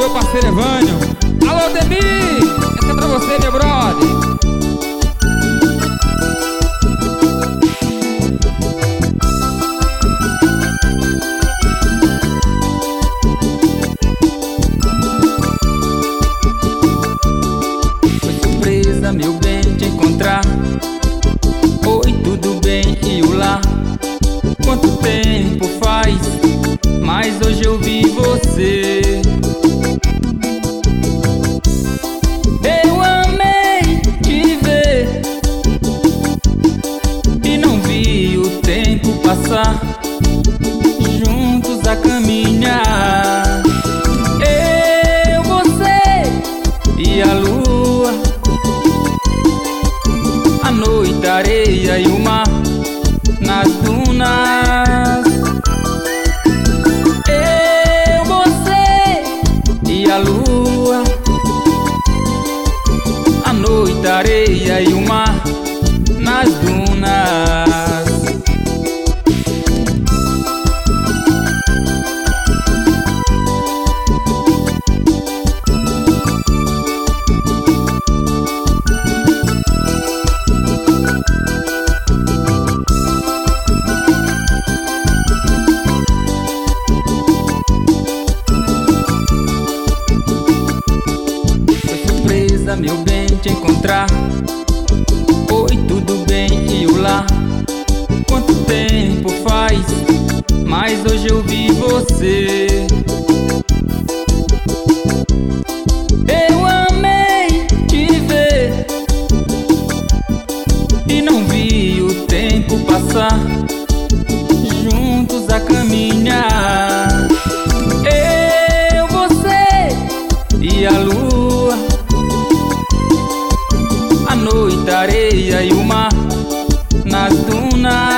meu parceiro Evânio. Alô, Demi, essa é pra você, meu brother. Meu bem, te encontrar. Oi, tudo bem? E olá. Quanto tempo faz? Mas hoje eu vi você. Eu amei te ver e não vi o tempo passar, juntos a caminhar. Eu, você e a lua, a noite, a areia e o mar nas dunas. Eu, você e a lua, a noite, a areia e o mar nas dunas. Meu bem, te encontrar. Oi, tudo bem? E olá. Quanto tempo faz? Mas hoje eu vi você. Eu amei te ver e não vi o tempo passar, juntos a caminhar. Eu, você e a lua, a noite, a areia e o mar nas dunas.